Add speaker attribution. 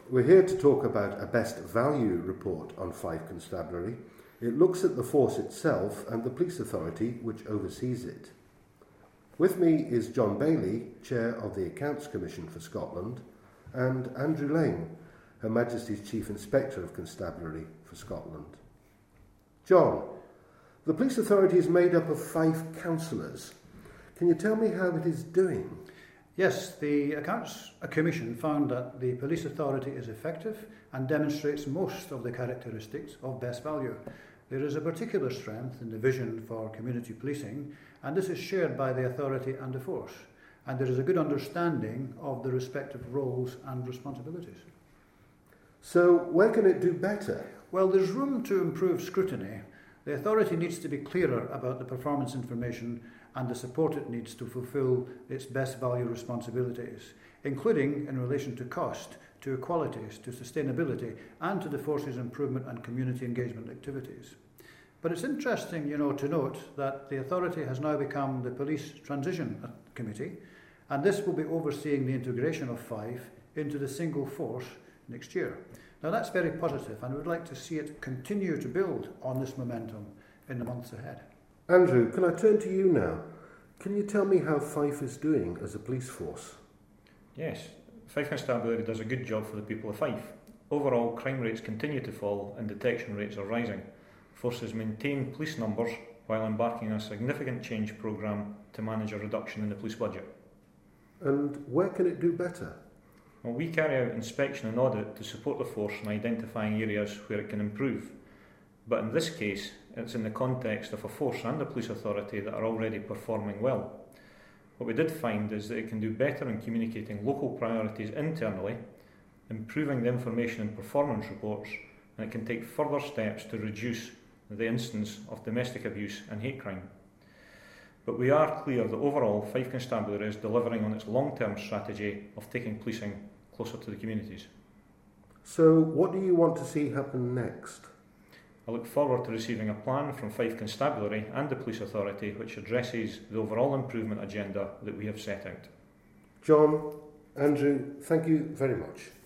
Speaker 1: We're here to talk about a best value report on Fife Constabulary. It looks at the force itself and the police authority which oversees it. With me is John Bailey, Chair of the Accounts Commission for Scotland, and Andrew Lane, Her Majesty's Chief Inspector of Constabulary for Scotland. John, the police authority is made up of 5 councillors. Can you tell me how it is doing?
Speaker 2: Yes, the Accounts Commission found that the police authority is effective and demonstrates most of the characteristics of best value. There is a particular strength in the vision for community policing, and this is shared by the authority and the force. And there is a good understanding of the respective roles and responsibilities.
Speaker 1: So, where can it do better?
Speaker 2: Well, there's room to improve scrutiny. The authority needs to be clearer about the performance information and the support it needs to fulfil its best value responsibilities, including in relation to cost, to equalities, to sustainability, and to the force's improvement and community engagement activities. But it's interesting, to note that the authority has now become the Police Transition Committee, and this will be overseeing the integration of Fife into the single force next year. Now that's very positive, and we'd like to see it continue to build on this momentum in the months ahead.
Speaker 1: Andrew, can I turn to you now? Can you tell me how Fife is doing as a police force?
Speaker 3: Yes, Fife Constabulary does a good job for the people of Fife. Overall, crime rates continue to fall and detection rates are rising. Forces maintain police numbers while embarking on a significant change programme to manage a reduction in the police budget.
Speaker 1: And where can it do better?
Speaker 3: Well, we carry out inspection and audit to support the force in identifying areas where it can improve. But in this case, it's in the context of a force and a police authority that are already performing well. What we did find is that it can do better in communicating local priorities internally, improving the information in performance reports, and it can take further steps to reduce the instance of domestic abuse and hate crime. But we are clear that overall Fife Constabulary is delivering on its long-term strategy of taking policing closer to the communities.
Speaker 1: So what do you want to see happen next?
Speaker 3: I look forward to receiving a plan from Fife Constabulary and the Police Authority which addresses the overall improvement agenda that we have set out.
Speaker 1: John, Andrew, thank you very much.